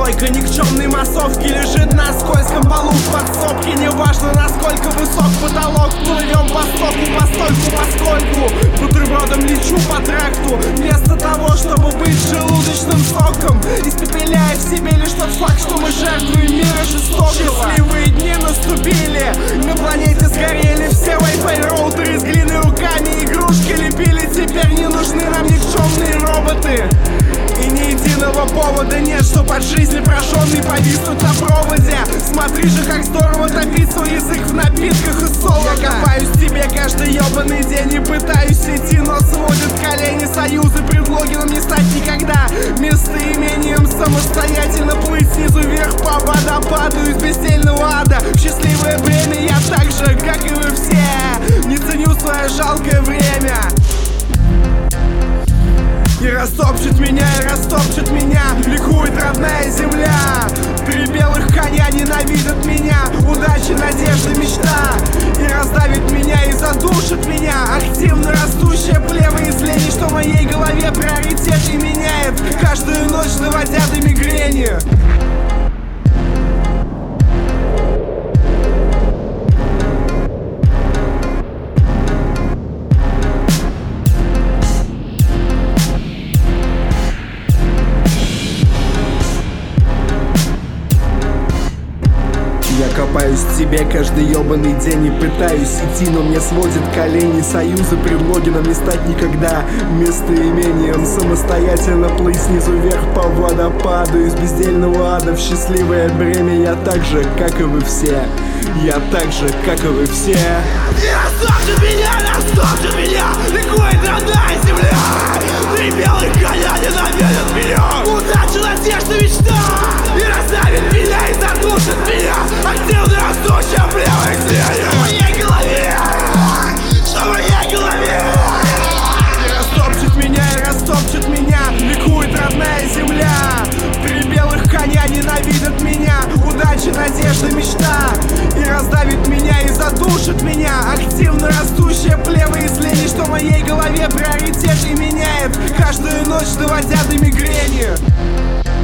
Тройка никчемной массовки лежит на скользком полу в подсобке. Неважно, насколько высок потолок, плывем по стоку, постольку, поскольку бутербродом лечу по тракту, вместо того, чтобы быть желудочным соком, испепеляя в себе лишь тот факт, что мы жертвы мира жестокого. Счастливые дни наступили, на планете сгорели все Wi-Fi роутеры, из глины руками игрушки лепили. Теперь не нужны нам никчемные роботы, и ни единого повода нет, чтоб от жизни прожженный повиснуть на проводе. Смотри же, как здорово топить свой язык в напитках и солода. Я копаюсь в тебе каждый ебаный день и пытаюсь идти, но сводят колени союзы, предлоги нам не стать никогда местоимением. Самостоятельно плыть снизу вверх по водопаду из бездельного ада. В счастливое время я так же, как и вы все, не ценю свое жалкое время. И растопчет меня, ликует родная земля. Три белых коня ненавидят меня, удача, надежда, мечта. И раздавит меня, и задушит меня активно растущее плево излений, что в моей голове приоритеты меняет, каждую ночь доводя до мигрени. Я копаюсь в тебе каждый ебаный день и пытаюсь идти, но мне сводят колени союзы, предлоги нам не стать никогда местоимением. Самостоятельно плыть снизу вверх по водопаду из бездельного ада в счастливое бремя. Я так же, как и вы все, я так же, как и вы все. И растопчет меня, ликует родная земля. Три белых коня ненавидят меня, удача, надежда, мечта. И раздавит меня, и задушит меня активно растущая плева излений. В моей голове, что в моей голове. И растопчет меня, ликует родная земля. Три белых коня ненавидят меня, удача, надежда, мечта. И раздавит меня, и задушит меня активно растущее плево излений, что в моей голове приоритеты меняет, каждую ночь доводя до мигрени.